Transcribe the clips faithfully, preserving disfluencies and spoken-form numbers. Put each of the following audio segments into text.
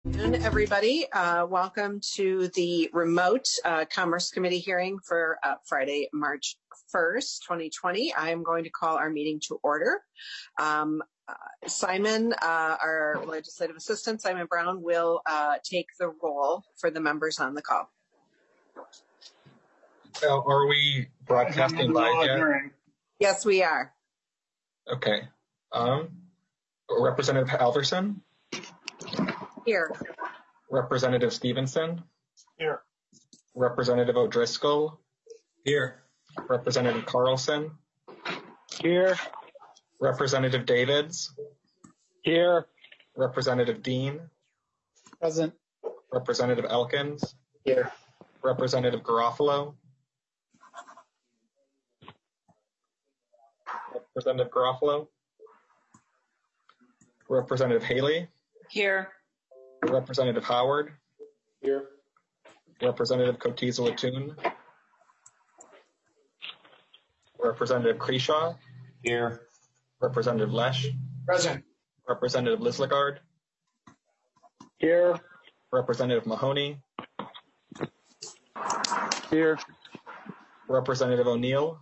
Good, everybody. Uh, welcome to the remote uh, Commerce Committee hearing for uh, Friday, March first, twenty twenty. I am going to call our meeting to order. Um, uh, Simon, uh, our legislative assistant, Simon Brown, will uh, take the roll for the members on the call. Uh, are we broadcasting live yet? Yes, we are. Okay. Um, Representative Alverson? Here. Representative Stevenson? Here. Representative O'Driscoll? Here. Representative Carlson? Here. Representative Davids? Here. Representative Dean? Present. Representative Elkins? Here. Representative Garofalo? Representative Garofalo? Representative Haley? Here. Representative Howard? Here. Representative Cotiza-Wattoon? Representative Creshaw? Here. Representative Lesh? Present. Representative Lislegard? Here. Representative Mahoney? Here. Representative O'Neill?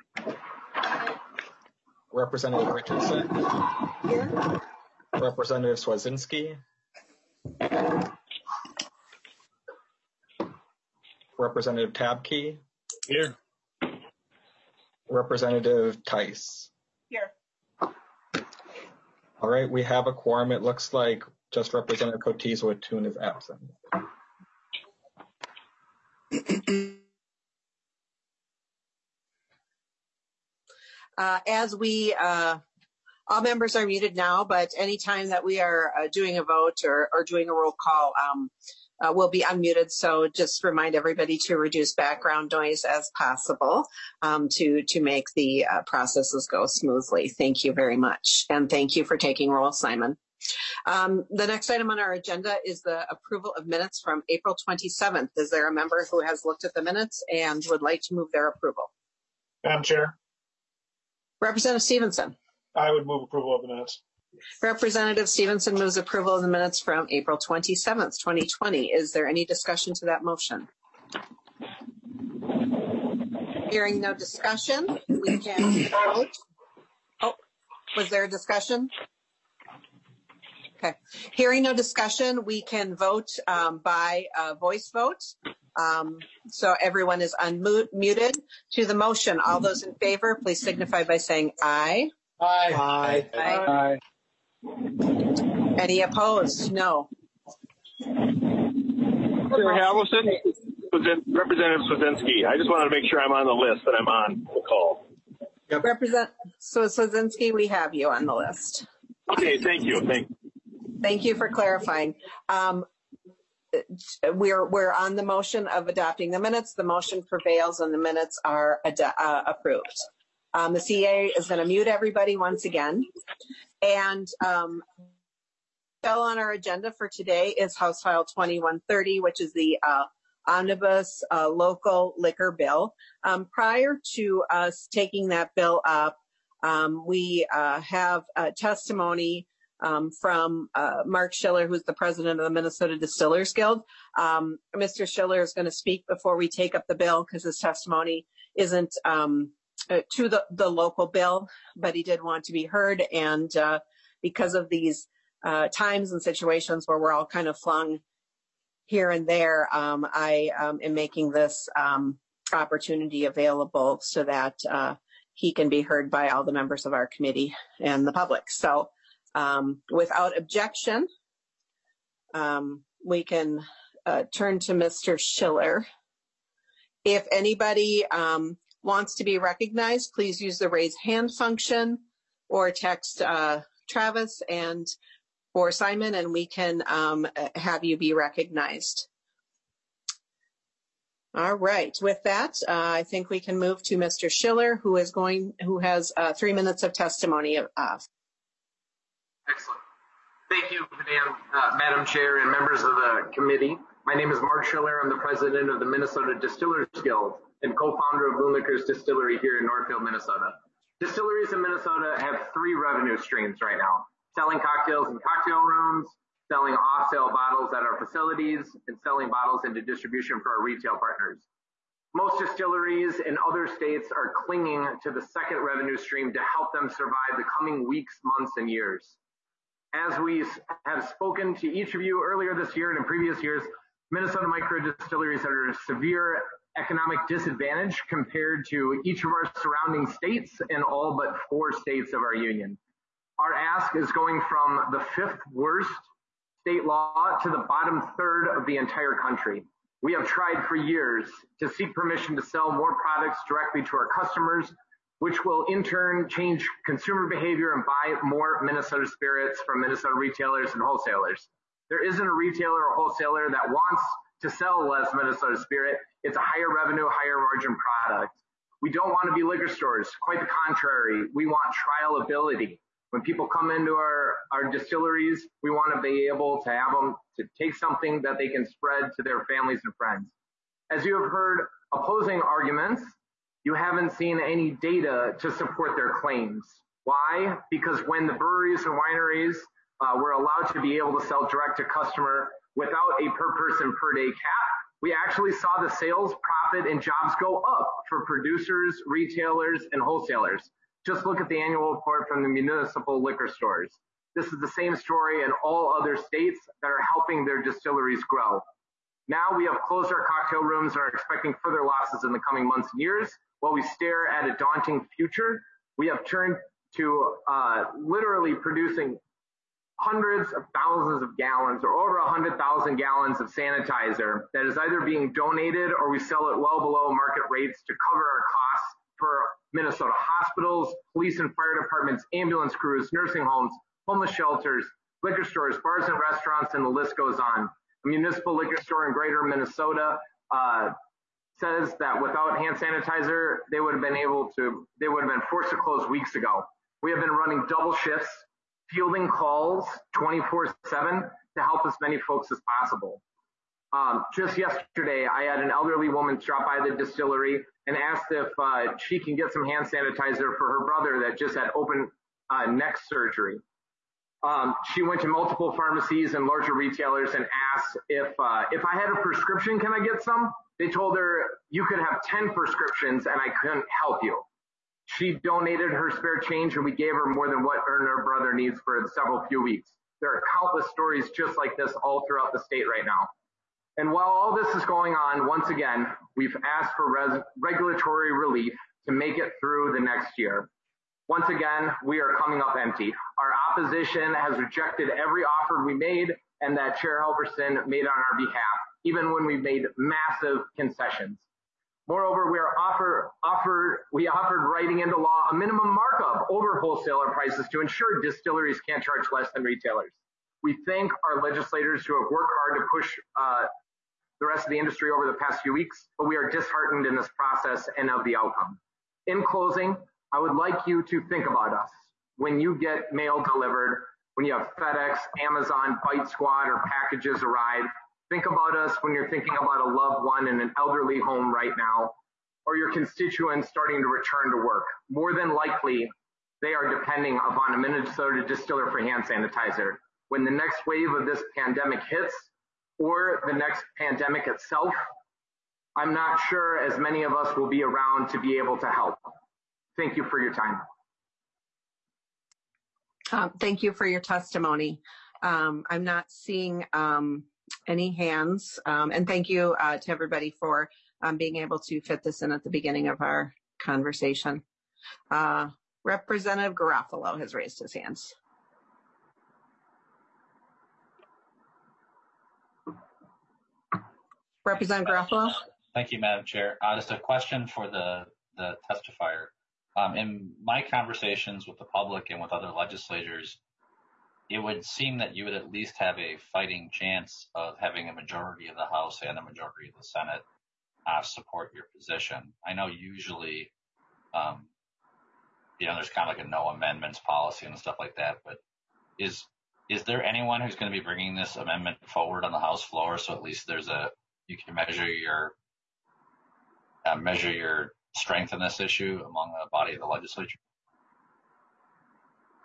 Representative Richardson? Here. Representative Swazinski? Representative Tabke? Here. Representative Tice? Here. All right, we have a quorum. It looks like just Representative Cotiza-Wattoon is absent. Uh, as we, uh, all members are muted now, but anytime that we are uh, doing a vote or, or doing a roll call, um, uh, we'll be unmuted. So just remind everybody to reduce background noise as possible um, to, to make the uh, processes go smoothly. Thank you very much. And thank you for taking roll, Simon. Um, the next item on our agenda is the approval of minutes from April twenty-seventh. Is there a member who has looked at the minutes and would like to move their approval? Madam Chair. Representative Stevenson. I would move approval of the minutes. Representative Stevenson moves approval of the minutes from April twenty-seventh, twenty twenty. Is there any discussion to that motion? Hearing no discussion, we can vote. Oh, was there a discussion? Okay. Hearing no discussion, we can vote um, by uh, voice vote. Um, so everyone is unmuted. To the motion, all those in favor, please signify by saying aye. Aye. Aye. Aye. Aye. Any opposed? No. Mister Halverson, Representative Swazinski. I just wanted to make sure I'm on the list that I'm on the call. Yep. Represent so Swazinski, we have you on the list. Okay, thank you. Thank you. Thank you for clarifying. Um, we're we're on the motion of adopting the minutes. The motion prevails, and the minutes are ad uh, approved. Um, the C A is going to mute everybody once again, and um, still on our agenda for today is House File twenty-one thirty, which is the uh, omnibus uh, local liquor bill. Um, prior to us taking that bill up, um, we uh, have uh, testimony Um, from uh, Mark Schiller, who's the president of the Minnesota Distillers Guild. Um, Mister Schiller is going to speak before we take up the bill because his testimony isn't um, uh, to the, the local bill, but he did want to be heard. And uh, because of these uh, times and situations where we're all kind of flung here and there, um, I um, am making this um, opportunity available so that uh, he can be heard by all the members of our committee and the public. So. Um, without objection, um, we can uh, turn to Mister Schiller. If anybody um, wants to be recognized, please use the raise hand function or text uh, Travis and or Simon, and we can um, have you be recognized. All right. With that, uh, I think we can move to Mister Schiller, who is going, who has uh, three minutes of testimony of. Uh, Excellent. Thank you, Madam, uh, Madam Chair and members of the committee. My name is Mark Schiller. I'm the president of the Minnesota Distillers Guild and co-founder of Loon Liquors Distillery here in Northfield, Minnesota. Distilleries in Minnesota have three revenue streams right now: selling cocktails in cocktail rooms, selling off-sale bottles at our facilities, and selling bottles into distribution for our retail partners. Most distilleries in other states are clinging to the second revenue stream to help them survive the coming weeks, months, and years. As we have spoken to each of you earlier this year and in previous years, Minnesota micro distilleries are at a severe economic disadvantage compared to each of our surrounding states and all but four states of our union. Our ask is going from the fifth worst state law to the bottom third of the entire country. We have tried for years to seek permission to sell more products directly to our customers, which will in turn change consumer behavior and buy more Minnesota spirits from Minnesota retailers and wholesalers. There isn't a retailer or wholesaler that wants to sell less Minnesota spirit. It's a higher revenue, higher margin product. We don't want to be liquor stores. Quite the contrary. We want trialability. When people come into our, our distilleries, we want to be able to have them to take something that they can spread to their families and friends. As you have heard opposing arguments, you haven't seen any data to support their claims. Why? Because when the breweries and wineries uh, were allowed to be able to sell direct to customer without a per person per day cap, we actually saw the sales, profit, and jobs go up for producers, retailers, and wholesalers. Just look at the annual report from the municipal liquor stores. This is the same story in all other states that are helping their distilleries grow. Now we have closed our cocktail rooms and are expecting further losses in the coming months and years. While we stare at a daunting future, we have turned to uh, literally producing hundreds of thousands of gallons or over one hundred thousand gallons of sanitizer that is either being donated or we sell it well below market rates to cover our costs for Minnesota hospitals, police and fire departments, ambulance crews, nursing homes, homeless shelters, liquor stores, bars and restaurants, and the list goes on. A municipal liquor store in greater Minnesota uh, says that without hand sanitizer, they would have been able to, they would have been forced to close weeks ago. We have been running double shifts, fielding calls twenty-four seven to help as many folks as possible. Um, just yesterday, I had an elderly woman drop by the distillery and asked if uh, she can get some hand sanitizer for her brother that just had open uh, neck surgery. Um, she went to multiple pharmacies and larger retailers and asked if uh, if I had a prescription, can I get some? They told her you could have ten prescriptions and I couldn't help you. She donated her spare change and we gave her more than what her and her brother needs for several few weeks. There are countless stories just like this all throughout the state right now. And while all this is going on, once again, we've asked for res- regulatory relief to make it through the next year. Once again, we are coming up empty. Our opposition has rejected every offer we made and that Chair Halverson made on our behalf, even when we made massive concessions. Moreover, we are offer, offered, we offered writing into law a minimum markup over wholesaler prices to ensure distilleries can't charge less than retailers. We thank our legislators who have worked hard to push uh, the rest of the industry over the past few weeks, but we are disheartened in this process and of the outcome. In closing, I would like you to think about us when you get mail delivered, when you have FedEx, Amazon, Bite Squad, or packages arrive. Think about us when you're thinking about a loved one in an elderly home right now, or your constituents starting to return to work. More than likely, they are depending upon a Minnesota distiller for hand sanitizer. When the next wave of this pandemic hits, or the next pandemic itself, I'm not sure as many of us will be around to be able to help. Thank you for your time. Um, thank you for your testimony. Um, I'm not seeing um, any hands. Um, and thank you uh, to everybody for um, being able to fit this in at the beginning of our conversation. Uh, Representative Garofalo has raised his hands. Representative Garofalo. Thank you, Madam Chair. Uh, just a question for the, the testifier. Um, in my conversations with the public and with other legislators, it would seem that you would at least have a fighting chance of having a majority of the House and a majority of the Senate uh, support your position. I know usually, um, you know, there's kind of like a no amendments policy and stuff like that, but is is there anyone who's going to be bringing this amendment forward on the House floor so at least there's a you can measure your uh, measure your strength in this issue among the body of the legislature?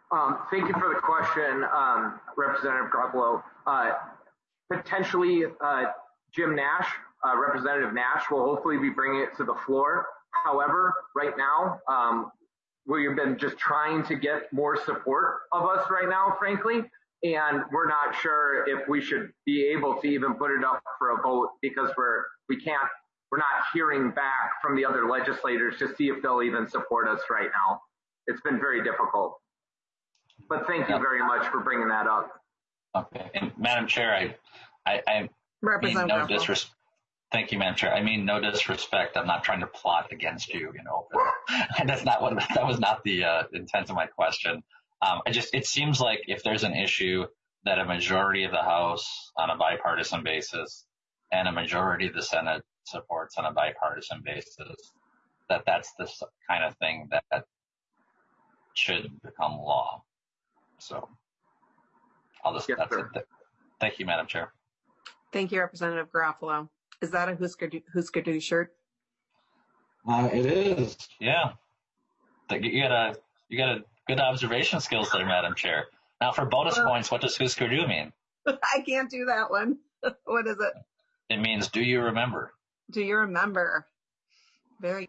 Um, thank you for the question, um, Representative Garofalo. Uh, potentially, uh, Jim Nash, uh, Representative Nash, will hopefully be bringing it to the floor. However, right now, um, we've been just trying to get more support of us right now, frankly, and we're not sure if we should be able to even put it up for a vote because we're we can't we're not hearing back from the other legislators to see if they'll even support us right now. It's been very difficult. But thank you very much for bringing that up. Okay, and Madam Chair, I I, I mean Representative no Garofalo. disrespect. Thank you, Madam Chair. I mean no disrespect. I'm not trying to plot against you, you know. And that's not what that was not the uh, intent of my question. Um, I just it seems like if there's an issue that a majority of the House on a bipartisan basis and a majority of the Senate supports on a bipartisan basis, that that's the kind of thing that, that should become law. So I'll just Yes, that's sir. it. Thank you, Madam Chair. Thank you, Representative Garofalo. Is that a Husker Du, Husker Du shirt? Uh, it is. Yeah. You got a you got a good observation skills there, Madam Chair. Now for bonus Well, points, what does Husker Du mean? I can't do that one. What is it? It means do you remember? Do you remember? Very.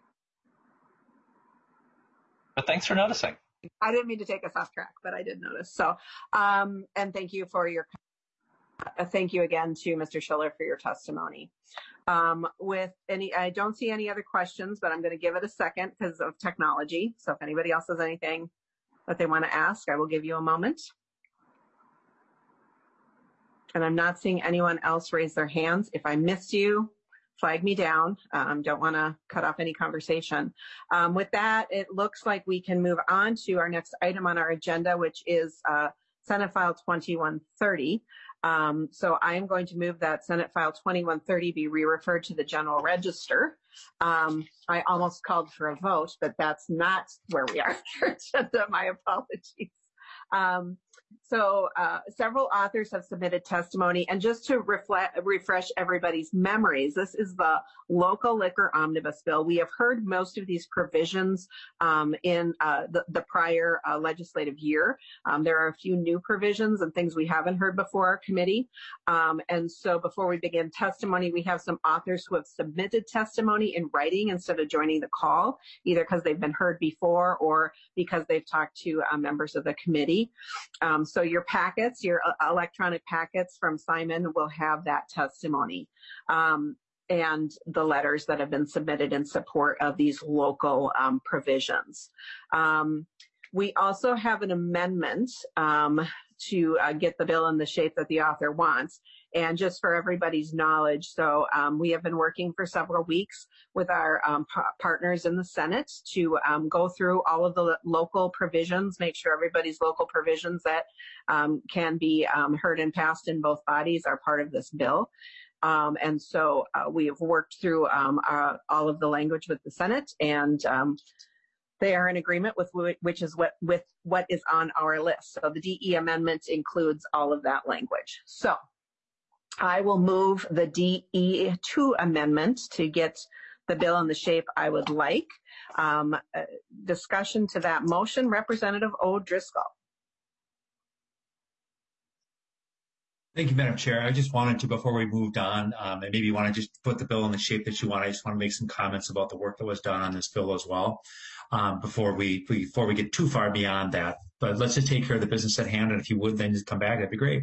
But thanks for noticing. I didn't mean to take us off track, but I did notice. So, um, and thank you for your, uh, thank you again to Mister Schiller for your testimony. Um, with any, I don't see any other questions, but I'm going to give it a second because of technology. So if anybody else has anything that they want to ask, I will give you a moment. And I'm not seeing anyone else raise their hands. If I missed you, flag me down. Um, don't want to cut off any conversation. Um, with that, it looks like we can move on to our next item on our agenda, which is uh, Senate File twenty-one thirty. Um, so I am going to move that Senate File twenty-one thirty be re-referred to the General Register. Um, I almost called for a vote, but that's not where we are on our agenda. My apologies. Um, so uh, several authors have submitted testimony, and just to reflect, refresh everybody's memories, this is the local liquor omnibus bill. We have heard most of these provisions um, in uh, the, the prior uh, legislative year. Um, there are a few new provisions and things we haven't heard before our committee. Um, and so before we begin testimony, we have some authors who have submitted testimony in writing instead of joining the call, either because they've been heard before or because they've talked to uh, members of the committee. Um, so your packets, your uh, electronic packets from Simon will have that testimony um, and the letters that have been submitted in support of these local um, provisions. Um, we also have an amendment um, to uh, get the bill in the shape that the author wants. And just for everybody's knowledge, so um, we have been working for several weeks with our um, p- partners in the Senate to um, go through all of the local provisions, make sure everybody's local provisions that um, can be um, heard and passed in both bodies are part of this bill. Um, and so uh, we have worked through um, uh, all of the language with the Senate, and um, they are in agreement with w- which is what with what is on our list. So the D E amendment includes all of that language. So I will move the D E two amendment to get the bill in the shape I would like. Um, uh, discussion to that motion, Representative O'Driscoll. Thank you, Madam Chair. I just wanted to, before we moved on, um, and maybe you want to just put the bill in the shape that you want, I just want to make some comments about the work that was done on this bill as well, um, before we before we get too far beyond that. But let's just take care of the business at hand, and if you would then just come back, that'd be great.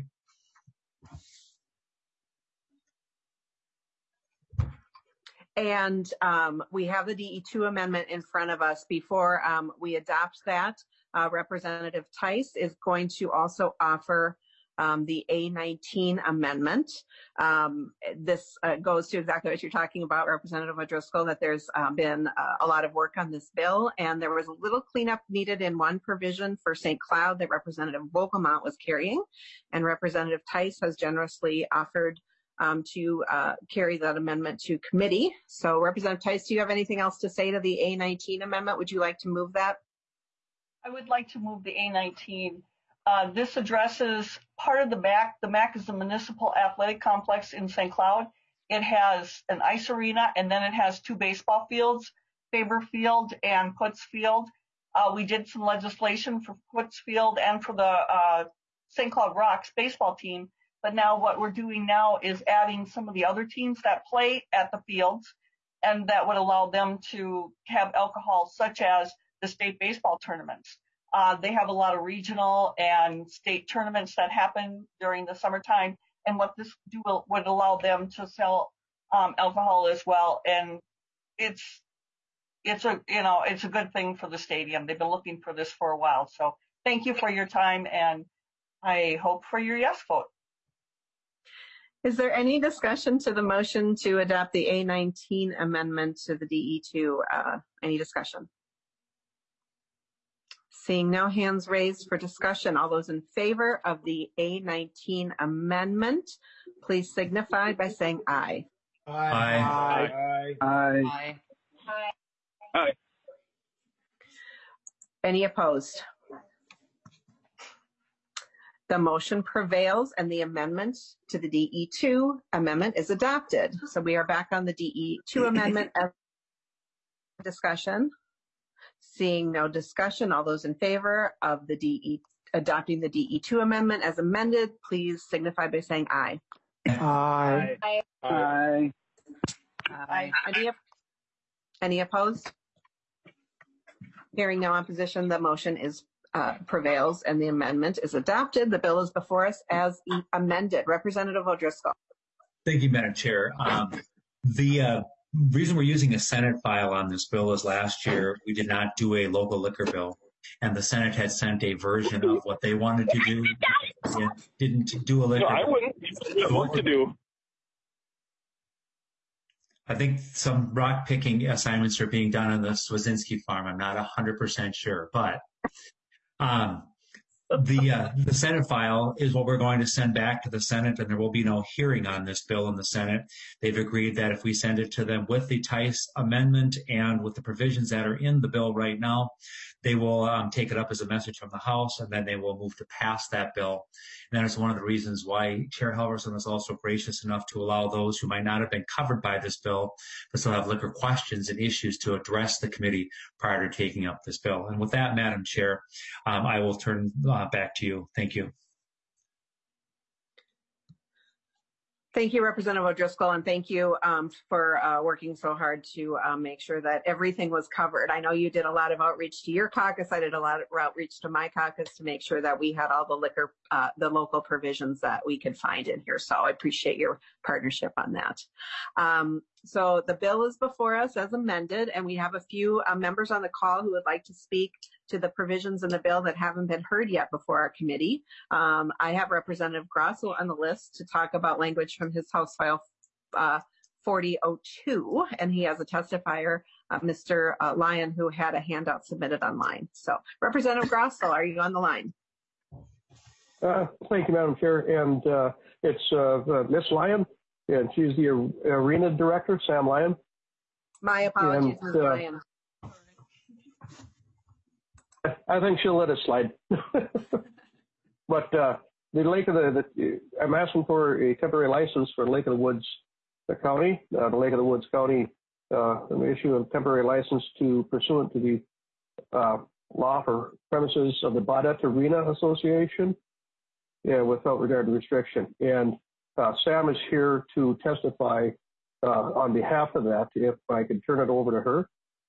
And um, we have the D E two amendment in front of us. Before um, we adopt that, uh, Representative Tice is going to also offer um, the A nineteen amendment. Um, this uh, goes to exactly what you're talking about, Representative O'Driscoll, that there's uh, been uh, a lot of work on this bill, and there was a little cleanup needed in one provision for Saint Cloud that Representative Vogelmont was carrying, and Representative Tice has generously offered Um, to uh, carry that amendment to committee. So Representative Tice, do you have anything else to say to the A nineteen amendment? Would you like to move that? I would like to move the A nineteen. Uh, this addresses part of the M A C. The M A C is the Municipal Athletic Complex in Saint Cloud. It has an ice arena, and then it has two baseball fields, Faber Field and Putz Field. Uh, we did some legislation for Footsfield and for the uh, Saint Cloud Rocks baseball team. But now what we're doing now is adding some of the other teams that play at the fields, and that would allow them to have alcohol, such as the state baseball tournaments. Uh, they have a lot of regional and state tournaments that happen during the summertime, and what this do would allow them to sell um, alcohol as well. And it's it's a you know it's a good thing for the stadium. They've been looking for this for a while. So thank you for your time, and I hope for your yes vote. Is there any discussion to the motion to adopt the A nineteen amendment to the D E two? Uh, any discussion? Seeing no hands raised for discussion, all those in favor of the A nineteen amendment, please signify by saying aye. Aye. Aye. Aye. Aye. Aye. Any opposed? The motion prevails and the amendment to the D E two amendment is adopted. So we are back on the D E two amendment discussion. Seeing no discussion, all those in favor of the D E adopting the D E two amendment as amended, please signify by saying aye. Aye. Aye. Aye. Aye. Any, any opposed? Hearing no opposition, the motion is uh, prevails and the amendment is adopted. The bill is before us as e amended. Representative O'Driscoll. Thank you, Madam Chair. Um, the uh, reason we're using a Senate file on this bill is last year we did not do a local liquor bill, and the Senate had sent a version of what they wanted to do. It didn't do a liquor No, I bill. wouldn't. I have work to do. I think some rock picking assignments are being done on the Swazinski farm. I'm not one hundred percent sure, but um, the uh, the Senate file is what we're going to send back to the Senate, and there will be no hearing on this bill in the Senate. They've agreed that if we send it to them with the Tice amendment and with the provisions that are in the bill right now, they will um, take it up as a message from the House, and then they will move to pass that bill. And that is one of the reasons why Chair Halverson was also gracious enough to allow those who might not have been covered by this bill but still have liquor questions and issues to address the committee prior to taking up this bill. And with that, Madam Chair, um, I will turn uh, back to you. Thank you. Thank you, Representative O'Driscoll, and thank you um, for uh, working so hard to um, make sure that everything was covered. I know you did a lot of outreach to your caucus. I did a lot of outreach to my caucus to make sure that we had all the liquor, uh, the local provisions that we could find in here. So I appreciate your partnership on that. Um, so the bill is before us as amended, and we have a few uh, members on the call who would like to speak to the provisions in the bill that haven't been heard yet before our committee. Um, I have Representative Grosso on the list to talk about language from his House File uh, forty oh two, and he has a testifier, uh, Mister Uh, Lyon, who had a handout submitted online. So, Representative Grosso, are you on the line? Uh, thank you, Madam Chair. And uh, it's uh, uh, Miss Lyon, and she's the Arena Director, Sam Lyon. My apologies, And, Miz uh, Lyon. I think she'll let it slide. But uh, the Lake of the, the, I'm asking for a temporary license for Lake of the Woods the County, uh, the Lake of the Woods County, uh, an issue of temporary license to pursuant to the uh, law for premises of the Baudette Arena Association, yeah, without regard to restriction. And uh, Sam is here to testify uh, on behalf of that, if I could turn it over to her.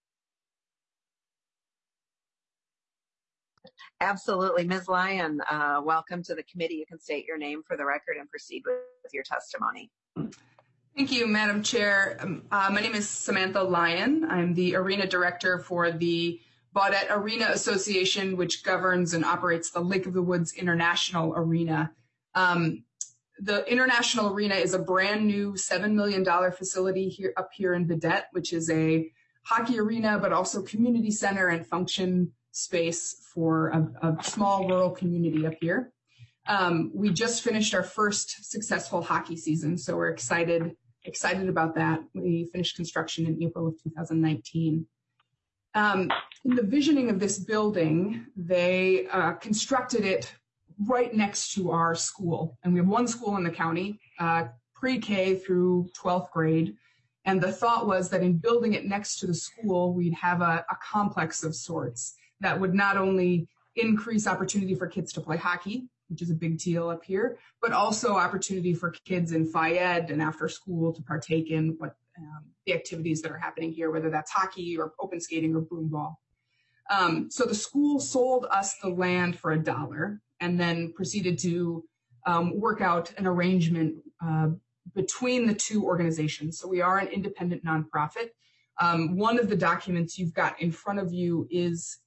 Absolutely. Miz Lyon, uh, welcome to the committee. You can state your name for the record and proceed with, with your testimony. Thank you, Madam Chair. Um, uh, my name is Samantha Lyon. I'm the Arena Director for the Baudette Arena Association, which governs and operates the Lake of the Woods International Arena. Um, the International Arena is a brand new seven million dollars facility here up here in Baudette, which is a hockey arena, but also community center and function space for a, a small rural community up here. Um, we just finished our first successful hockey season, so we're excited excited about that. We finished construction in April of two thousand nineteen. Um, in the visioning of this building, they uh, constructed it right next to our school, and we have one school in the county, uh, pre-K through twelfth grade. And the thought was that in building it next to the school, we'd have a, a complex of sorts. that would not only increase opportunity for kids to play hockey, which is a big deal up here, but also opportunity for kids in Phi-Ed and after school to partake in what um, the activities that are happening here, whether that's hockey or open skating or broomball. Um, so the school sold us the land for a dollar and then proceeded to um, work out an arrangement uh, between the two organizations. So we are an independent nonprofit. Um, one of the documents you've got in front of you is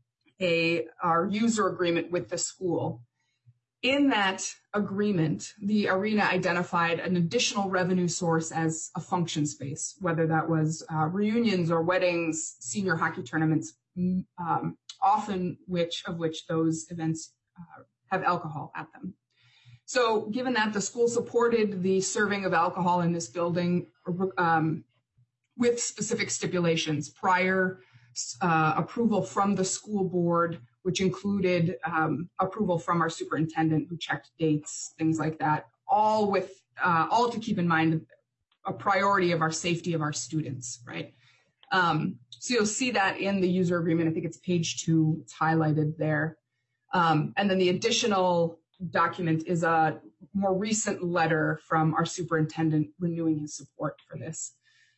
a our user agreement with the school. In that agreement, the arena identified an additional revenue source as a function space, whether that was uh, reunions or weddings, senior hockey tournaments, um, often which of which those events uh, have alcohol at them. So given that the school supported the serving of alcohol in this building um, with specific stipulations, prior uh, approval from the school board, which included um, approval from our superintendent who checked dates, things like that, all with, uh, all to keep in mind a priority of our safety of our students, right? Um, so you'll see that in the user agreement. I think it's page two, it's highlighted there. Um, and then the additional document is a more recent letter from our superintendent renewing his support for this.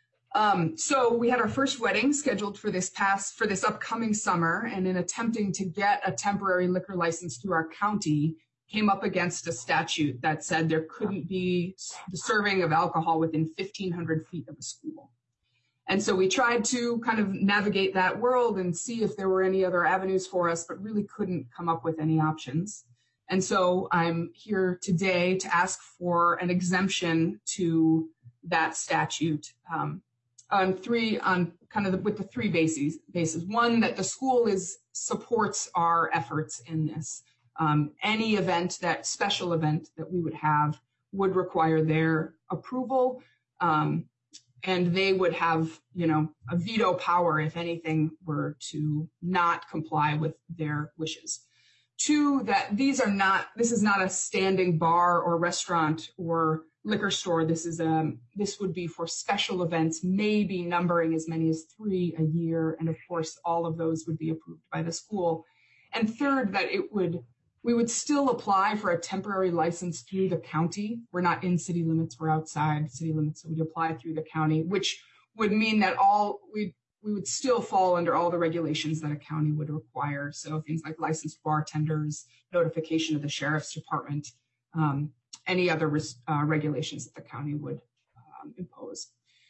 Um, so we had our first wedding scheduled for this past, for this upcoming summer, and in attempting to get a temporary liquor license through our county, came up against a statute that said there couldn't be the serving of alcohol within fifteen hundred feet of a school. And so we tried to kind of navigate that world and see if there were any other avenues for us, but really couldn't come up with any options. And so I'm here today to ask for an exemption to that statute. Um, on three, on kind of the, with the three bases, bases. One, that the school is supports our efforts in this. Um, any event, that special event that we would have would require their approval, um, and they would have, you know, a veto power if anything were to not comply with their wishes. Two, that these are not, this is not a standing bar or restaurant or liquor store. This is um this would be for special events, maybe numbering as many as three a year, and of course all of those would be approved by the school. And third, that it would we would still apply for a temporary license through the county. We're not in city limits, we're outside city limits, so we'd apply through the county, which would mean that all we we would still fall under all the regulations that a county would require. So things like licensed bartenders, notification of the sheriff's department, um, any other uh, regulations that the county would um, impose.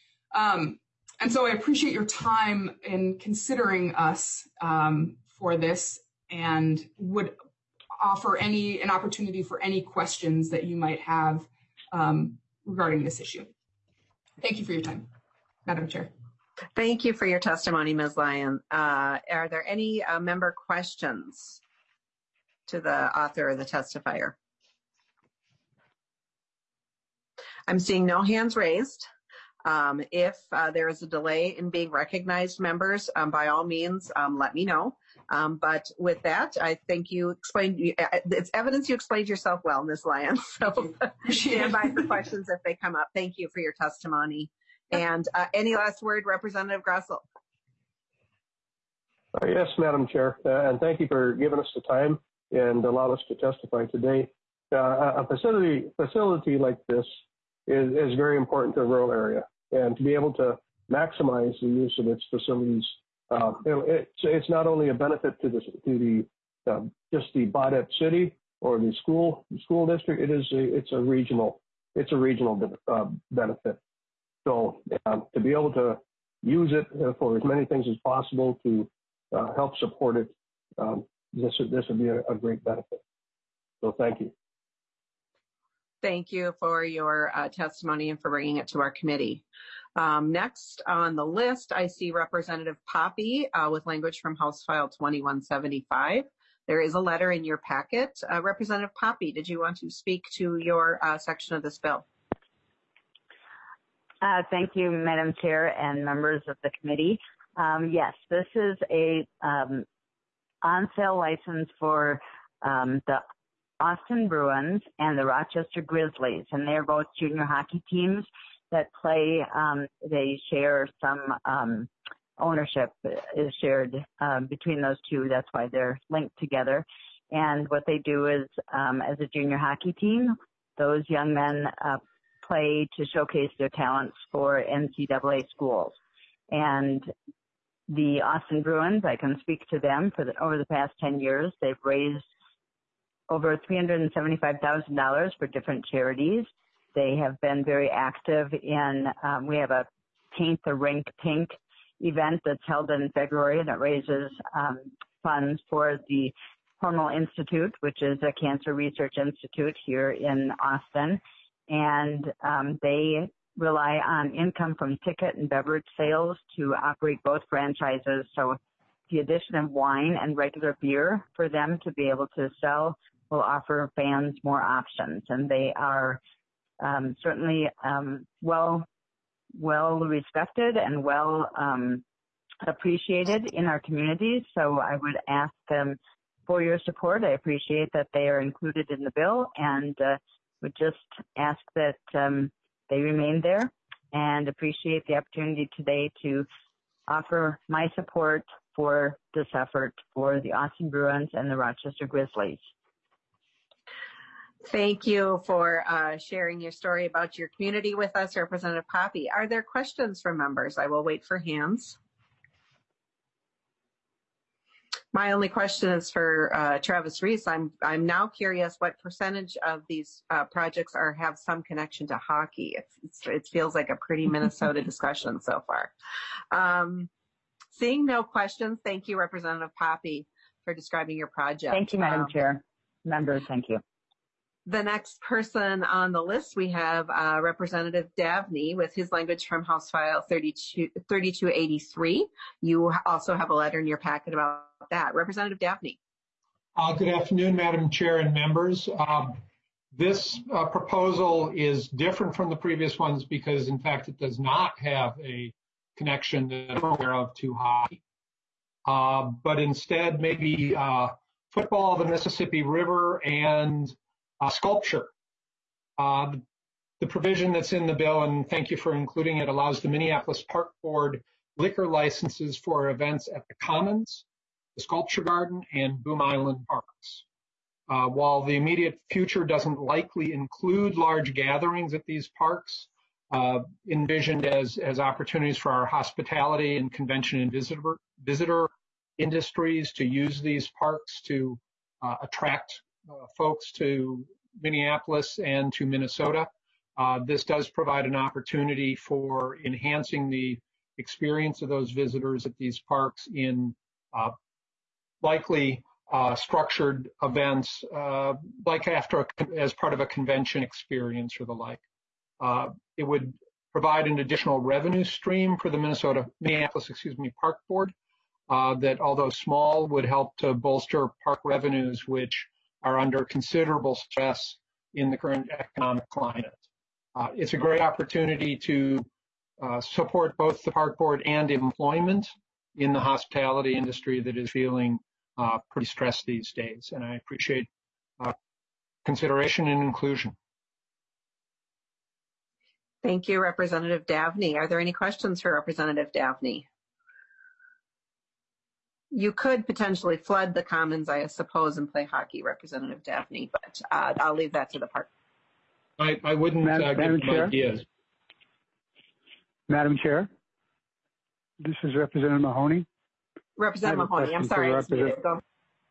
Um, and so I appreciate your time in considering us um, for this, and would offer any an opportunity for any questions that you might have um, regarding this issue. Thank you for your time, Madam Chair. Thank you for your testimony, Miz Lyon. Uh, are there any uh, member questions to the author or the testifier? I'm seeing no hands raised. Um, if uh, there is a delay in being recognized, members, um, by all means, um, let me know. Um, but with that, I think you explained, it's evidence you explained yourself well, Miz Lyon. So stand by for questions if they come up. Thank you for your testimony. And uh, any last word, Representative Grossell? Uh, yes, Madam Chair, uh, and thank you for giving us the time and allow us to testify today. Uh, a facility facility like this is, is very important to a rural area, and to be able to maximize the use of its facilities, uh, it, it's, it's not only a benefit to the to the uh, just the Baudette city or the school school district. It is a, it's a regional it's a regional uh, benefit. So uh, to be able to use it for as many things as possible to uh, help support it, um, this this would be a, a great benefit. So thank you. Thank you for your uh, testimony and for bringing it to our committee. Um, next on the list, I see Representative Poppe uh, with language from House File twenty-one seventy-five. There is a letter in your packet. Uh, Representative Poppe, did you want to speak to your uh, section of this bill? Uh, thank you, Madam Chair and members of the committee. Um, yes, this is a um, on-sale license for um, the Austin Bruins and the Rochester Grizzlies, and they're both junior hockey teams that play. Um, they share some um, ownership is shared um, between those two. That's why they're linked together. And what they do is, um, as a junior hockey team, those young men uh, play to showcase their talents for N C double A schools. And the Austin Bruins, I can speak to them for the, over the past ten years. They've raised over three hundred seventy-five thousand dollars for different charities. They have been very active in, um, we have a Paint the Rink Pink event that's held in February that raises um, funds for the Hormel Institute, which is a cancer research institute here in Austin. And um, they rely on income from ticket and beverage sales to operate both franchises. So the addition of wine and regular beer for them to be able to sell will offer fans more options. And they are um, certainly um, well, well respected and well um, appreciated in our communities. So I would ask them for your support. I appreciate that they are included in the bill, and uh, would just ask that um, they remain there, and appreciate the opportunity today to offer my support for this effort for the Austin Bruins and the Rochester Grizzlies. Thank you for uh, sharing your story about your community with us, Representative Poppe. Are there questions from members? I will wait for hands. My only question is for uh, Travis Reese. I'm I'm now curious what percentage of these uh, projects are have some connection to hockey. It, it's, it feels like a pretty Minnesota discussion so far. Um, seeing no questions, thank you, Representative Poppe, for describing your project. Thank you, Madam um, Chair. Members, thank you. The next person on the list, we have uh, Representative Davnie with his language from House File thirty-two eighty-three. You also have a letter in your packet about that. Representative Davnie. Uh, good afternoon, Madam Chair and members. Um, this uh, proposal is different from the previous ones because, in fact, it does not have a connection that I'm aware of to hockey, uh, but instead maybe uh, football, the Mississippi River, and Uh, sculpture. Uh, the provision that's in the bill, and thank you for including it, allows the Minneapolis Park Board liquor licenses for events at the Commons, the Sculpture Garden, and Boom Island Parks. Uh, while the immediate future doesn't likely include large gatherings at these parks, uh, envisioned as, as opportunities for our hospitality and convention and visitor, visitor industries to use these parks to uh, attract Uh, folks to Minneapolis and to Minnesota. Uh, this does provide an opportunity for enhancing the experience of those visitors at these parks in uh, likely uh, structured events, uh, like after a, as part of a convention experience or the like. Uh, it would provide an additional revenue stream for the Minnesota, Minneapolis, excuse me, Park Board uh, that, although small, would help to bolster park revenues, which are under considerable stress in the current economic climate. Uh, it's a great opportunity to uh, support both the Park Board and employment in the hospitality industry that is feeling uh, pretty stressed these days. And I appreciate uh, consideration and inclusion. Thank you, Representative Davnie. Are there any questions for Representative Davnie? You could potentially flood the Commons, I suppose, and play hockey, Representative Davnie, but uh, I'll leave that to the park. I, I wouldn't Madam, uh, Madam give Chair? ideas. Madam Chair, this is Representative Mahoney. Representative Mahoney, I'm sorry. Representative... Go.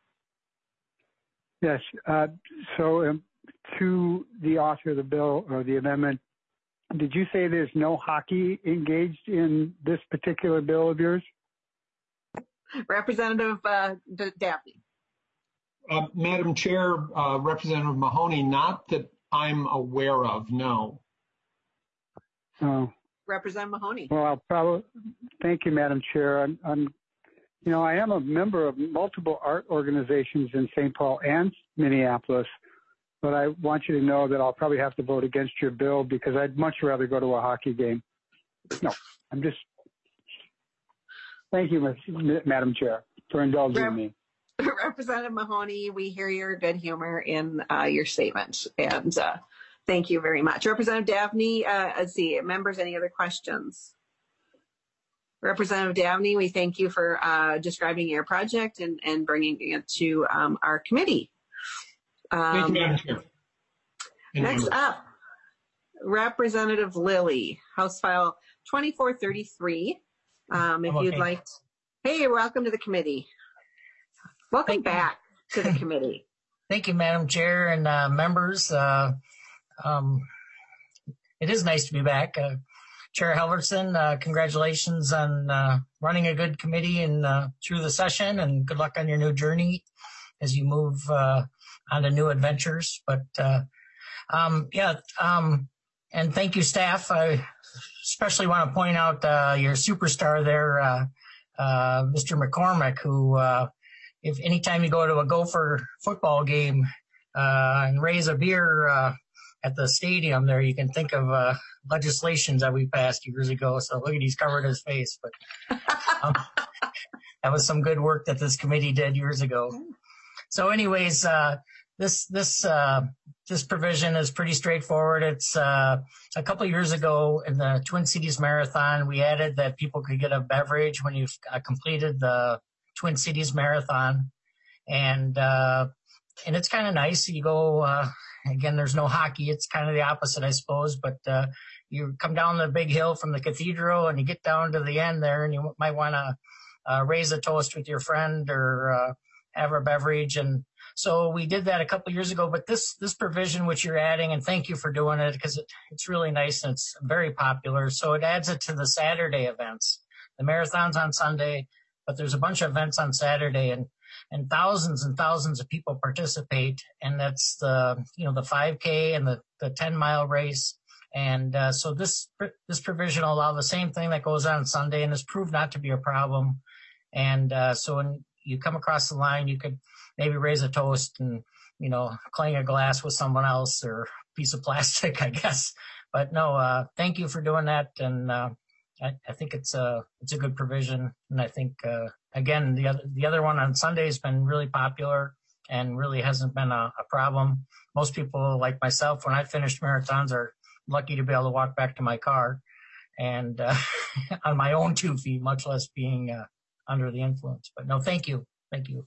Yes, uh, so um, to the author of the bill or the amendment, did you say there's no hockey engaged in this particular bill of yours? Representative uh, Davnie. Uh, Madam Chair, uh, Representative Mahoney, not that I'm aware of, no. Oh. Representative Mahoney. Well, I'll probably, thank you, Madam Chair. I'm, I'm, you know, I am a member of multiple art organizations in Saint Paul and Minneapolis, but I want you to know that I'll probably have to vote against your bill because I'd much rather go to a hockey game. No, I'm just, thank you, Madam Chair, for indulging Rep- me. Representative Mahoney, we hear your good humor in uh, your statement, and uh, thank you very much. Representative Davnie, uh, let's see, members, any other questions? Representative Dabney, we thank you for uh, describing your project and, and bringing it to um, our committee. Um, Thank you, Madam Chair. And next members. up, Representative Lilly, House File twenty-four thirty-three. Um, if I'm you'd okay. like, to, hey, welcome to the committee. Welcome Thank back to the committee. Thank you, Madam Chair and uh, members. Uh, um, it is nice to be back. Uh, Chair Helverson, uh, congratulations on uh, running a good committee and uh, through the session, and good luck on your new journey as you move uh, on to new adventures. But uh, um, yeah, um, and thank you, staff. I especially want to point out uh, your superstar there, uh, uh, Mister McCormick, who, uh, if anytime you go to a Gopher football game uh, and raise a beer uh, at the stadium there, you can think of uh, legislations that we passed years ago. So look at, he's covered his face, but um, that was some good work that this committee did years ago. So anyways, uh, this, this, uh, this provision is pretty straightforward. It's, uh, a couple of years ago in the Twin Cities Marathon, we added that people could get a beverage when you've uh, completed the Twin Cities Marathon. And, uh, and it's kind of nice. You go, uh, again, there's no hockey. It's kind of the opposite, I suppose, but, uh, you come down the big hill from the cathedral and you get down to the end there, and you might want to, uh, raise a toast with your friend or, uh, have a beverage. And so we did that a couple of years ago, but this, this provision, which you're adding, and thank you for doing it because it, it's really nice and it's very popular. So it adds it to the Saturday events. The marathon's on Sunday, but there's a bunch of events on Saturday, and, and thousands and thousands of people participate. And that's the, you know, the five K and the, the ten mile race. And, uh, so this, this provision will allow the same thing that goes on Sunday, and has proved not to be a problem. And, uh, so when you come across the line, you could maybe raise a toast and, you know, clang a glass with someone else or a piece of plastic, I guess. But no, uh, thank you for doing that. And, uh, I, I think it's a, it's a good provision. And I think, uh, again, the other, the other one on Sunday has been really popular and really hasn't been a, a problem. Most people like myself, when I finished marathons, are lucky to be able to walk back to my car and, uh, on my own two feet, much less being, uh, under the influence. But no, thank you. Thank you.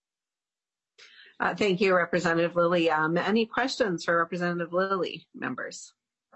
Uh, thank you, Representative Lilly. Um, any questions for Representative Lilly, members?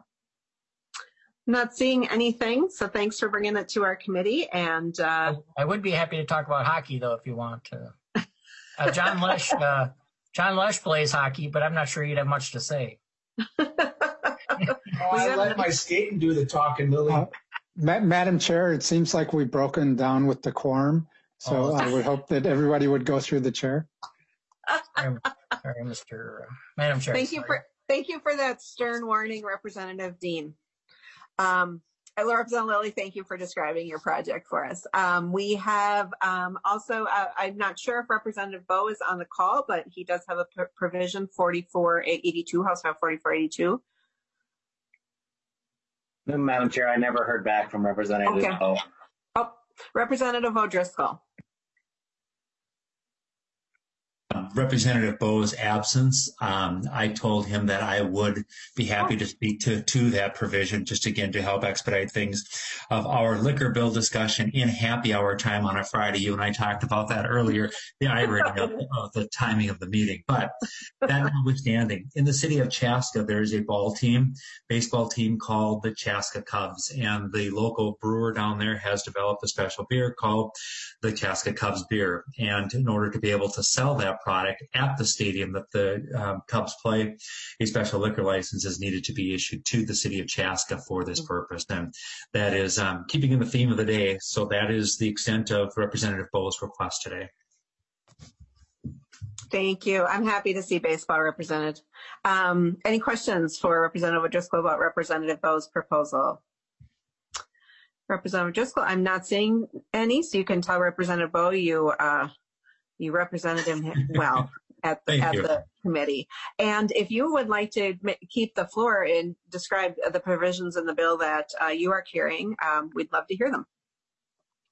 Not seeing anything, so thanks for bringing it to our committee. And uh, I would be happy to talk about hockey, though, if you want to. Uh, John Lesh, uh, John Lesh plays hockey, but I'm not sure you'd have much to say. Oh, I let my skating do the talking, Lily. Uh, Ma- Madam Chair, it seems like we've broken down with the quorum, so Oh. I would hope that everybody would go through the chair. Sorry, sorry, Mister Uh, Madam Chair. thank you sorry. for thank you for that stern warning, Representative Dean. Um, Representative Lilly, thank you for describing your project for us. Um, we have um, also, uh, I'm not sure if Representative Bowe is on the call, but he does have a pr- provision forty-four eighty-two, House File forty-four eighty-two. Madam Chair, I never heard back from Representative Okay. Bowe. Oh, Representative O'Driscoll. Representative Bowe's absence, um, I told him that I would be happy to speak to, to that provision, just again to help expedite things of our liquor bill discussion in happy hour time on a Friday. You and I talked about that earlier, the irony of, of the timing of the meeting. But that notwithstanding, in the city of Chaska, there is a ball team, baseball team called the Chaska Cubs, and the local brewer down there has developed a special beer called the Chaska Cubs beer. And in order to be able to sell that product at the stadium that the um, Cubs play, a special liquor license is needed to be issued to the city of Chaska for this purpose. And that is um, keeping in the theme of the day. So that is the extent of Representative Bowe's request today. Thank you. I'm happy to see baseball represented. Um, any questions for Representative O'Driscoll about Representative Bowe's proposal? Representative O'Driscoll, I'm not seeing any, so you can tell Representative Bowe you uh, you represented him well at the, at the committee. And if you would like to m- keep the floor and describe the provisions in the bill that uh, you are carrying, um, we'd love to hear them.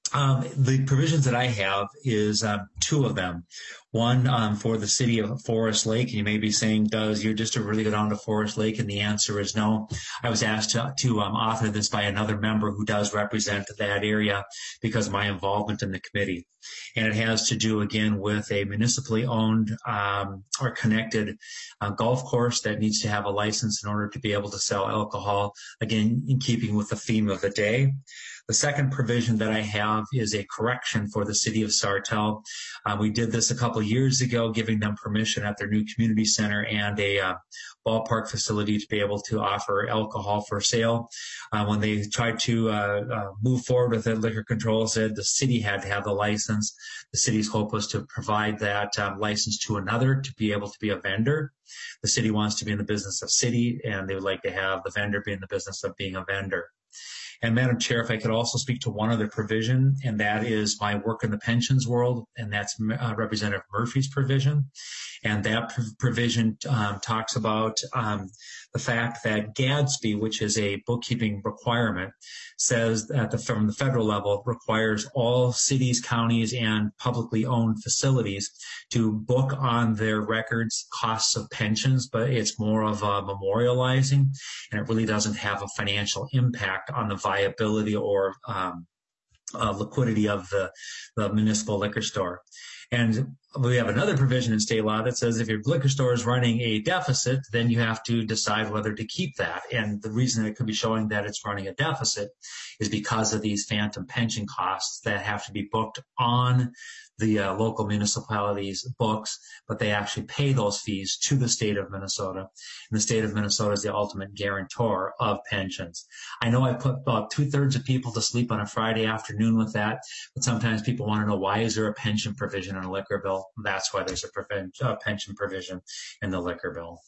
Um, the provisions that I have is um, two of them. One um, for the city of Forest Lake. And you may be saying, does your district really go down to Forest Lake? And the answer is no. I was asked to, to um, author this by another member who does represent that area because of my involvement in the committee. And it has to do, again, with a municipally owned um, or connected uh, golf course that needs to have a license in order to be able to sell alcohol, again, in keeping with the theme of the day. The second provision that I have is a correction for the city of Sartell. Uh, we did this a couple of years ago, giving them permission at their new community center and a uh, ballpark facility to be able to offer alcohol for sale. Uh, when they tried to uh, uh, move forward with it, Liquor Control said the city had to have the license. The city's hope was to provide that um, license to another to be able to be a vendor. The city wants to be in the business of city, and they would like to have the vendor be in the business of being a vendor. And Madam Chair, if I could also speak to one other provision, and that is my work in the pensions world, and that's uh, Representative Murphy's provision. And that pr- provision um, talks about um, the fact that Gadsby, which is a bookkeeping requirement, says that the, from the federal level requires all cities, counties, and publicly owned facilities to book on their records costs of pensions, but it's more of a memorializing, and it really doesn't have a financial impact on the viability or um, uh, liquidity of the, the municipal liquor store. And we have another provision in state law that says if your liquor store is running a deficit, then you have to decide whether to keep that. And the reason it could be showing that it's running a deficit is because of these phantom pension costs that have to be booked on the uh, local municipalities' books, but they actually pay those fees to the state of Minnesota. And the state of Minnesota is the ultimate guarantor of pensions. I know I put about two-thirds of people to sleep on a Friday afternoon with that, but sometimes people want to know, why is there a pension provision in a liquor bill? That's why there's a prevent, uh, pension provision in the liquor bill.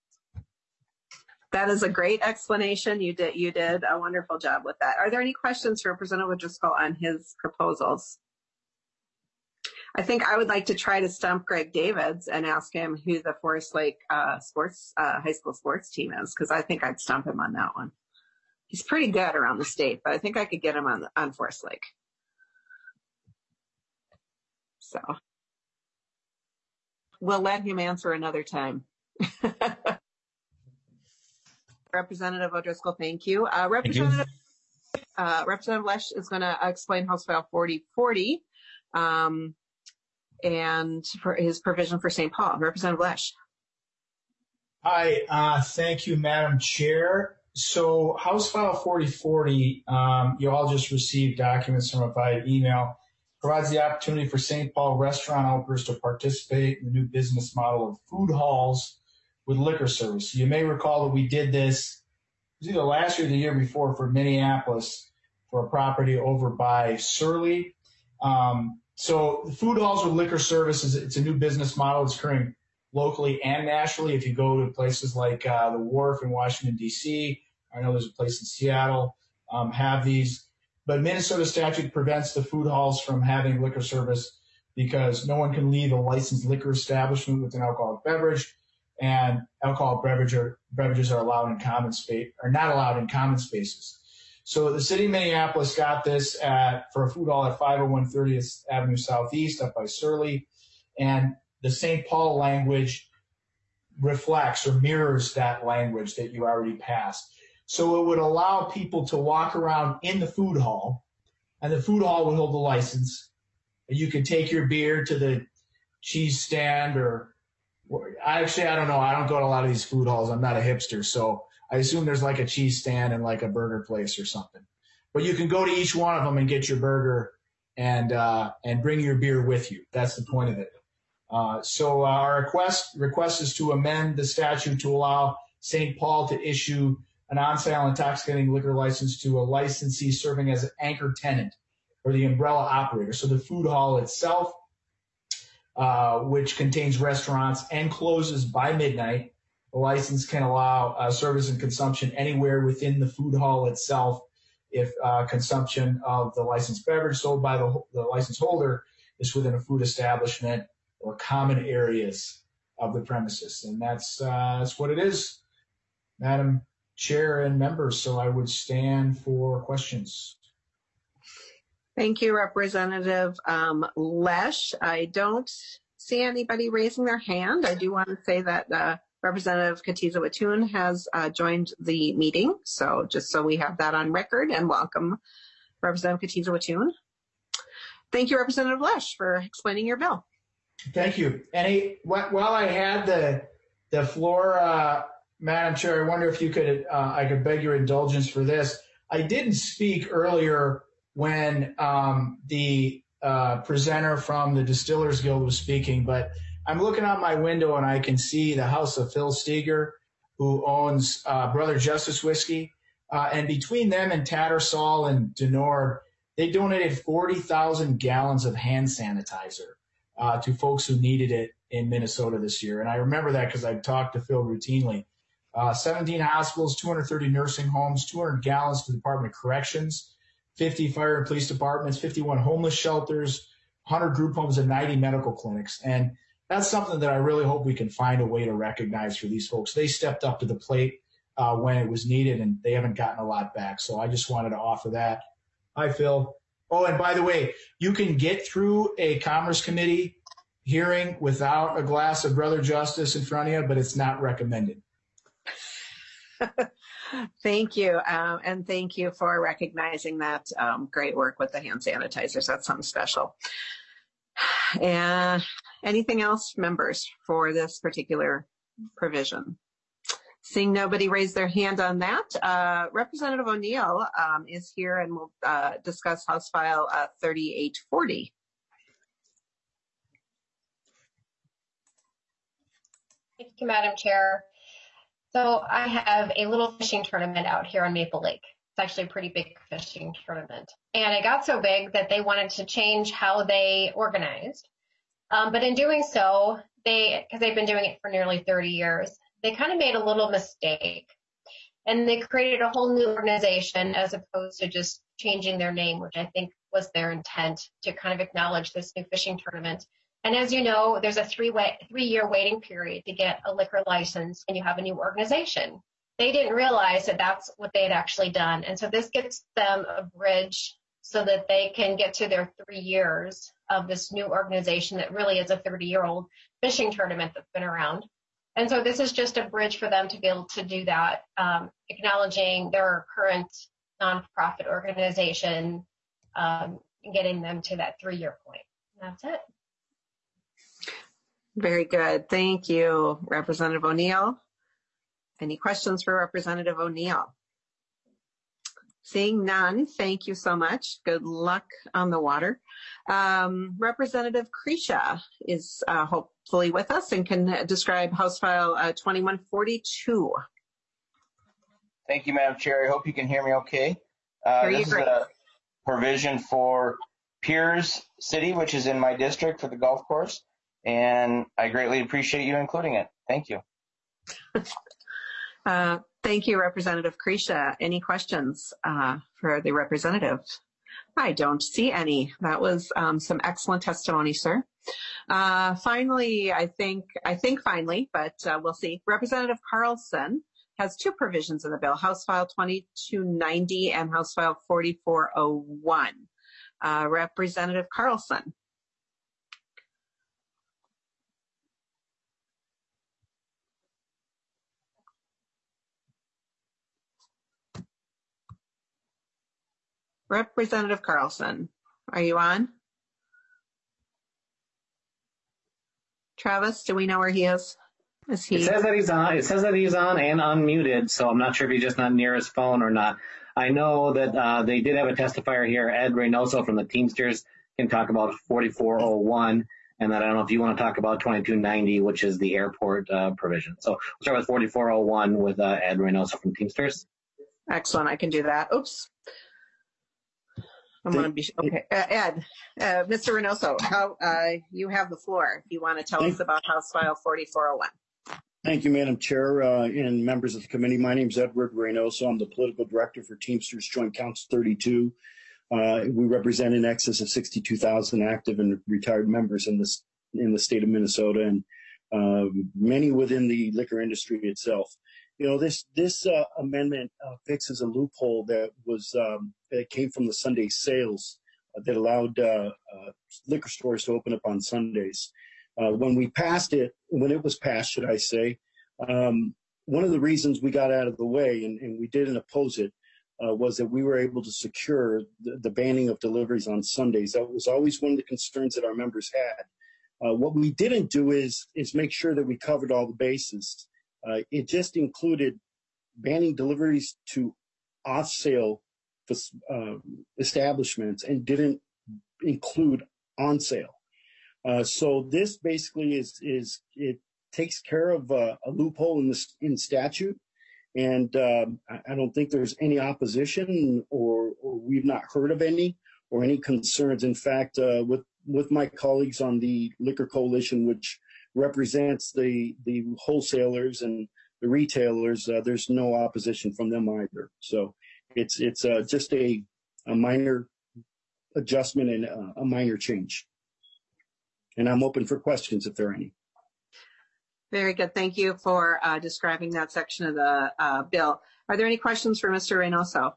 That is a great explanation. You did you did a wonderful job with that. Are there any questions for Representative Driscoll on his proposals? I think I would like to try to stump Greg Davids and ask him who the Forest Lake uh, sports uh, high school sports team is, because I think I'd stump him on that one. He's pretty good around the state, but I think I could get him on on Forest Lake. So we'll let him answer another time. Representative O'Driscoll, thank you. Uh, Representative thank you. Uh, Representative Lesh is going to explain House File forty forty. Um, and for his provision for Saint Paul. Representative Lesh. Hi, uh, thank you, Madam Chair. So House File forty forty, um, you all just received documents from it via email, provides the opportunity for Saint Paul restaurant owners to participate in the new business model of food halls with liquor service. You may recall that we did this, it was either last year or the year before, for Minneapolis for a property over by Surly. Um, So the food halls with liquor service is it's a new business model. It's occurring locally and nationally. If you go to places like uh, the Wharf in Washington, D C, I know there's a place in Seattle, um, have these. But Minnesota statute prevents the food halls from having liquor service because no one can leave a licensed liquor establishment with an alcoholic beverage, and alcoholic beverage are, beverages are allowed in common space, are not allowed in common spaces. So the city of Minneapolis got this at, for a food hall at five oh one thirtieth Avenue Southeast up by Surly. And the Saint Paul language reflects or mirrors that language that you already passed. So it would allow people to walk around in the food hall, and the food hall would hold the license. You could take your beer to the cheese stand, or, or actually, I don't know. I don't go to a lot of these food halls. I'm not a hipster, so I assume there's like a cheese stand and like a burger place or something. But you can go to each one of them and get your burger and uh, and bring your beer with you. That's the point of it. Uh, so our request request is to amend the statute to allow Saint Paul to issue an on-sale intoxicating liquor license to a licensee serving as an anchor tenant or the umbrella operator. So the food hall itself, uh, which contains restaurants and closes by midnight, the license can allow uh, service and consumption anywhere within the food hall itself if uh, consumption of the licensed beverage sold by the, the license holder is within a food establishment or common areas of the premises. And that's, uh, that's what it is, Madam Chair and members. So I would stand for questions. Thank you, Representative um, Lesh. I don't see anybody raising their hand. I do want to say that uh, Representative Katiza-Watun has uh, joined the meeting, so just so we have that on record, and welcome Representative Katiza-Watun. Thank you, Representative Lesh, for explaining your bill. Thank you. Any while I had the the floor, uh, Madam Chair, I wonder if you could uh, I could beg your indulgence for this. I didn't speak earlier when um, the uh, presenter from the Distillers Guild was speaking, but I'm looking out my window and I can see the house of Phil Steger, who owns uh, Brother Justice Whiskey. Uh, and between them and Tattersall and Denord, they donated forty thousand gallons of hand sanitizer uh, to folks who needed it in Minnesota this year. And I remember that because I've talked to Phil routinely. Uh, seventeen hospitals, two hundred thirty nursing homes, two hundred gallons to the Department of Corrections, fifty fire and police departments, fifty-one homeless shelters, one hundred group homes, and ninety medical clinics. And that's something that I really hope we can find a way to recognize for these folks. They stepped up to the plate uh, when it was needed, and they haven't gotten a lot back. So I just wanted to offer that. Hi, Phil. Oh, and by the way, you can get through a Commerce Committee hearing without a glass of Brother Justice in front of you, but it's not recommended. Thank you. Um, and thank you for recognizing that um, great work with the hand sanitizers. That's something special. And anything else, members, for this particular provision? Seeing nobody raise their hand on that, uh, Representative O'Neill um, is here and will uh, discuss House File uh, thirty-eight forty. Thank you, Madam Chair. So I have a little fishing tournament out here on Maple Lake. It's actually a pretty big fishing tournament. And it got so big that they wanted to change how they organized. Um, but in doing so, they, because they've been doing it for nearly thirty years, they kind of made a little mistake. And they created a whole new organization as opposed to just changing their name, which I think was their intent to kind of acknowledge this new fishing tournament. And as you know, there's a three way, three-year waiting period to get a liquor license when you have a new organization. They didn't realize that that's what they had actually done. And so this gets them a bridge so that they can get to their three years of this new organization that really is a thirty-year-old fishing tournament that's been around. And so this is just a bridge for them to be able to do that, um, acknowledging their current nonprofit organization, um, and getting them to that three-year point. And that's it. Very good. Thank you, Representative O'Neill. Any questions for Representative O'Neill? Seeing none, thank you so much. Good luck on the water. Um, Representative Kresha is uh, hopefully with us and can describe House File uh, twenty-one forty-two. Thank you, Madam Chair. I hope you can hear me okay. Uh, Hear you this is great. a provision for Piers City, which is in my district, for the golf course. And I greatly appreciate you including it. Thank you. uh, thank you, Representative Kresha. Any questions uh, for the representative? I don't see any. That was um, some excellent testimony, sir. Uh, finally, I think, I think finally, but uh, we'll see. Representative Carlson has two provisions in the bill, House File twenty-two ninety and House File forty-four oh one. Uh, Representative Carlson. Representative Carlson, are you on? Travis, do we know where he is? Is he? It says that he's on. It says that he's on and unmuted, so I'm not sure if he's just not near his phone or not. I know that uh, they did have a testifier here, Ed Reynoso from the Teamsters, can talk about forty-four oh one, and then I don't know if you want to talk about twenty-two ninety, which is the airport uh, provision. So we'll start with forty-four oh one with uh, Ed Reynoso from Teamsters. Excellent, I can do that. Oops. I'm going to be, okay. Uh, Ed, uh, Mister Reynoso, how, uh, you have the floor. If you want to tell us about House File forty-four oh one. Thank you, Madam Chair, uh, and members of the committee. My name is Edward Reynoso. I'm the political director for Teamsters Joint Council thirty-two. Uh, we represent in excess of sixty-two thousand active and retired members in this in the state of Minnesota, and uh, many within the liquor industry itself. You know, this this uh, amendment uh, fixes a loophole that was um, that came from the Sunday sales that allowed uh, uh, liquor stores to open up on Sundays. Uh, when we passed it, when it was passed, should I say, um, one of the reasons we got out of the way, and, and we didn't oppose it, uh, was that we were able to secure the, the banning of deliveries on Sundays. That was always one of the concerns that our members had. Uh, what we didn't do is, is make sure that we covered all the bases. Uh, it just included banning deliveries to off-sale uh, establishments and didn't include on-sale. Uh, so this basically is, is it takes care of uh, a loophole in the in statute, and um, I, I don't think there's any opposition, or, or we've not heard of any, or any concerns. In fact, uh, with with my colleagues on the Liquor Coalition, which represents the the wholesalers and the retailers, uh, there's no opposition from them either. So it's it's uh, just a a minor adjustment and a, a minor change. And I'm open for questions if there are any. Very good. Thank you for uh, describing that section of the uh, bill. Are there any questions for Mister Reynoso?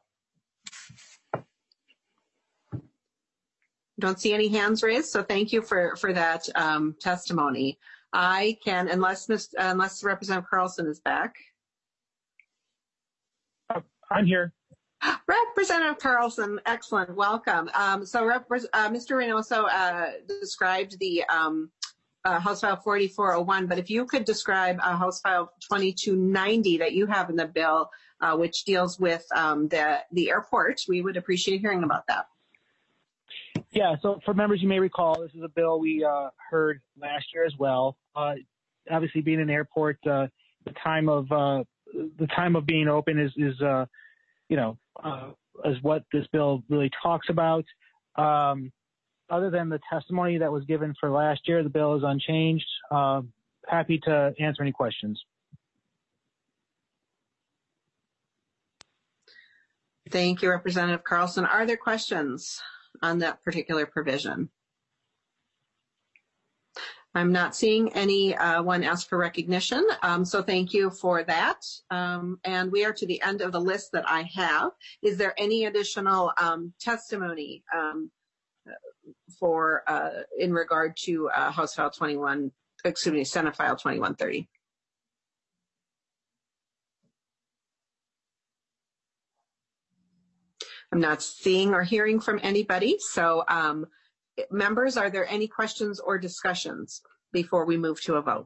Don't see any hands raised, so thank you for, for that um, testimony. I can, unless Miz, unless Representative Carlson is back. I'm here. Representative Carlson, excellent, welcome. Um, so Rep uh, Mister Reynoso uh, described the um, uh, House File forty-four oh one, but if you could describe uh, House File twenty-two ninety that you have in the bill, uh, which deals with um, the, the airport, we would appreciate hearing about that. Yeah, so for members, you may recall, this is a bill we uh, heard last year as well. Uh, obviously, being an airport, uh, the time of uh, the time of being open is, is uh, you know, uh, is what this bill really talks about. Um, other than the testimony that was given for last year, the bill is unchanged. Uh, happy to answer any questions. Thank you, Representative Carlson. Are there questions on that particular provision? I'm not seeing any uh, one ask for recognition, um, so thank you for that. Um, and we are to the end of the list that I have. Is there any additional um, testimony um, for uh, in regard to uh, House File twenty-one, excuse me, Senate File twenty-one thirty? I'm not seeing or hearing from anybody. So um, members, are there any questions or discussions before we move to a vote?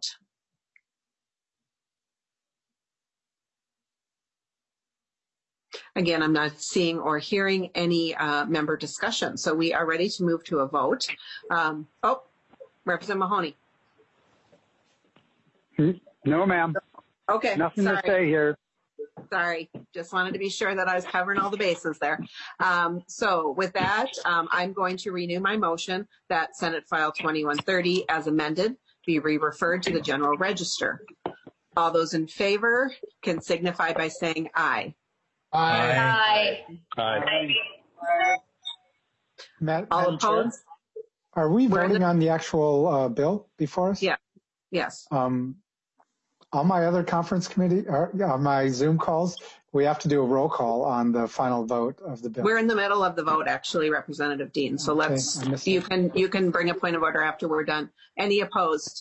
Again, I'm not seeing or hearing any uh, member discussion. So we are ready to move to a vote. Um, oh, Representative Mahoney. No, ma'am. Okay. Nothing sorry. to say here. Sorry, just wanted to be sure that I was covering all the bases there. Um, so with that, um, I'm going to renew my motion that Senate File twenty-one thirty as amended be re-referred to the General Register. All those in favor can signify by saying aye. Aye. Aye. Aye. Madam All Chair, opposed? are we voting on the actual uh, bill before us? Yeah. Yes. Um, on my other conference committee, or on my Zoom calls, we have to do a roll call on the final vote of the bill. We're in the middle of the vote, actually, Representative Dean. So Okay, let's, I missed you that. can, you can bring a point of order after we're done. Any opposed?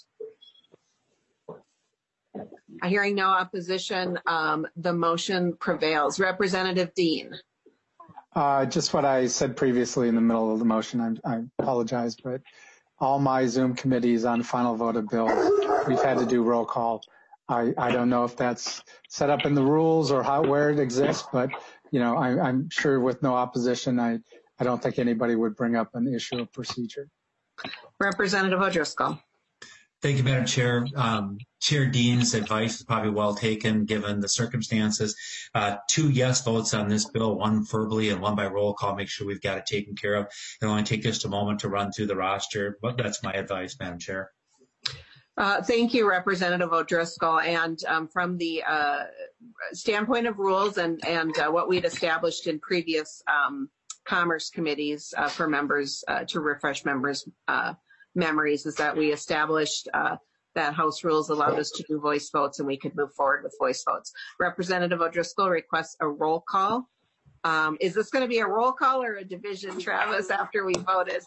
Hearing no opposition, um, the motion prevails. Representative Dean. Uh, just what I said previously in the middle of the motion. I, I apologize, but all my Zoom committees on final vote of bills, we've had to do roll call. I, I don't know if that's set up in the rules or how where it exists, but you know, I, I'm sure with no opposition, I, I don't think anybody would bring up an issue of procedure. Representative O'Driscoll. Thank you, Madam Chair. Um, Chair Dean's advice is probably well taken given the circumstances. Uh, two yes votes on this bill, one verbally and one by roll call. Make sure we've got it taken care of. It'll only take just a moment to run through the roster, but that's my advice, Madam Chair. Uh, thank you, Representative O'Driscoll. And um, from the uh, standpoint of rules and, and uh, what we'd established in previous um, Commerce committees uh, for members, uh, to refresh members' uh, memories, is that we established uh, that House rules allowed us to do voice votes and we could move forward with voice votes. Representative O'Driscoll requests a roll call. Um, is this going to be a roll call or a division, Travis, after we voted?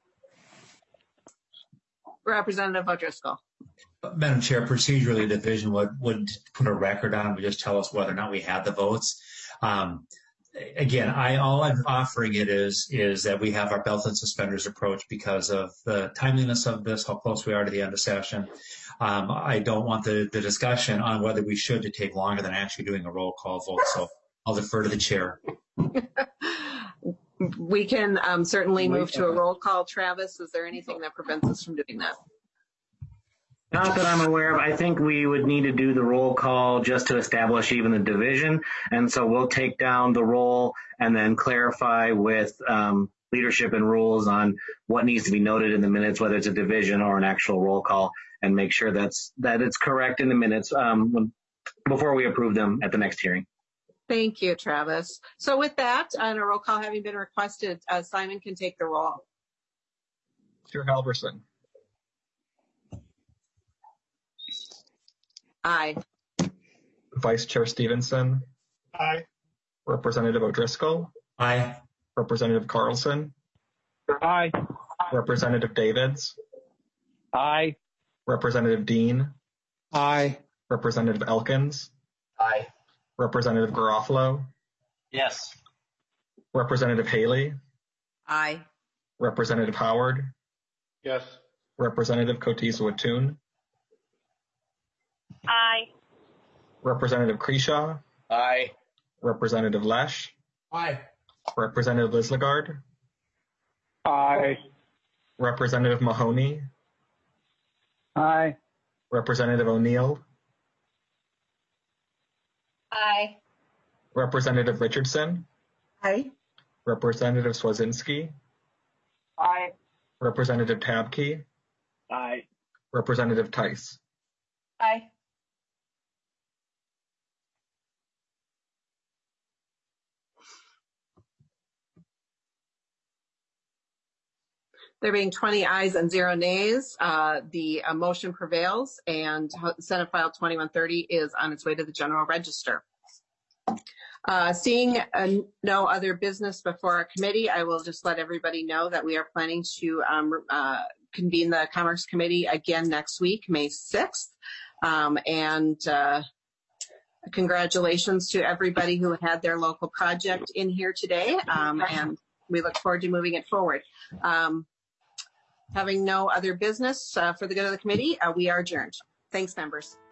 Representative O'Driscoll. Madam Chair, procedurally, the division would, would put a record on, would just tell us whether or not we had the votes. Um, again, I all I'm offering it is is that we have our belt and suspenders approach because of the timeliness of this, how close we are to the end of session. Um, I don't want the, the discussion on whether we should to take longer than actually doing a roll call vote, so I'll defer to the chair. We can um, certainly move to a roll call. Travis, is there anything that prevents us from doing that? Not that I'm aware of. I think we would need to do the roll call just to establish even the division. And so we'll take down the roll and then clarify with um, leadership and rules on what needs to be noted in the minutes, whether it's a division or an actual roll call, and make sure that's that it's correct in the minutes um, before we approve them at the next hearing. Thank you, Travis. So with that, and a roll call having been requested, uh, Simon can take the roll. Chair Halverson. Aye. Vice Chair Stevenson. Aye. Representative O'Driscoll. Aye. Representative Carlson. Aye. Representative Davids. Aye. Representative Dean. Aye. Representative Elkins. Aye. Representative Garofalo. Yes. Representative Haley. Aye. Representative Howard. Yes. Representative Cotiza-Wattoon. Aye. Representative Kreshaw. Aye. Representative Lesh. Aye. Representative Lislegard. Aye. Representative Mahoney. Aye. Representative O'Neill. Aye. Representative Richardson. Aye. Representative Swazinski. Aye. Representative Tabke. Aye. Representative Tice. Aye. There being twenty ayes and zero nays, uh, the uh, motion prevails, and Senate File twenty-one thirty is on its way to the General Register. Uh, seeing uh, no other business before our committee, I will just let everybody know that we are planning to um, uh, convene the Commerce Committee again next week, May sixth. Um, and uh, congratulations to everybody who had their local project in here today, um, and we look forward to moving it forward. Um, Having no other business uh, for the good of the committee, uh, we are adjourned. Thanks, members.